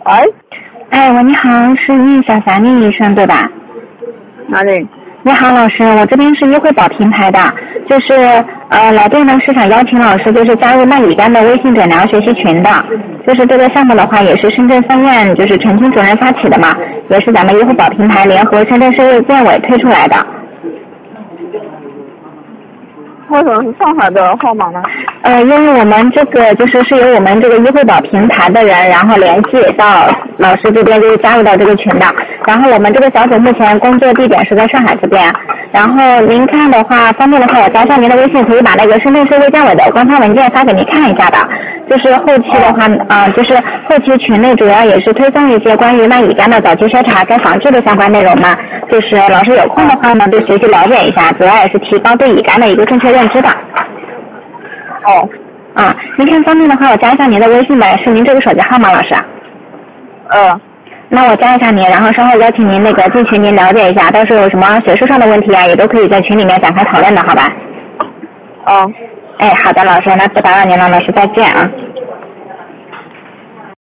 喂， 哎，喂，你好，是易小霞聂医生对吧？ 哪里？ 你好，老师，我这边是医惠宝平台的，就是来电呢是想邀请老师就是加入麦里干的微信诊疗学习群的，就是这个项目的话也是深圳三院就是陈清主任发起的嘛，也是咱们医惠宝平台联合深圳市卫健委推出来的。 为什么是上海的号码呢？ 因为我们这个是由我们这个医惠宝平台的人，然后联系到老师这边，就是加入到这个群的。然后我们这个小组目前工作地点是在上海这边。然后您看的话，方便的话，我加上您的微信，可以把那个深圳市卫健委的官方文件发给您看一下的。就是后期的话，就是后期群内主要也是推送一些关于麦乙肝的早期筛查跟防治的相关内容嘛。就是老师有空的话呢，就学习了解一下，主要也是提高对乙肝的一个正确认知的。 哦， 您看方便的话，我加一下您的微信呗，是您这个手机号吗，老师？那我加一下您，然后稍后邀请您那个进群，您了解一下，到时候有什么学术上的问题啊，也都可以在群里面展开讨论的，好吧？哎，好的，老师，那不打扰您了，老师再见啊。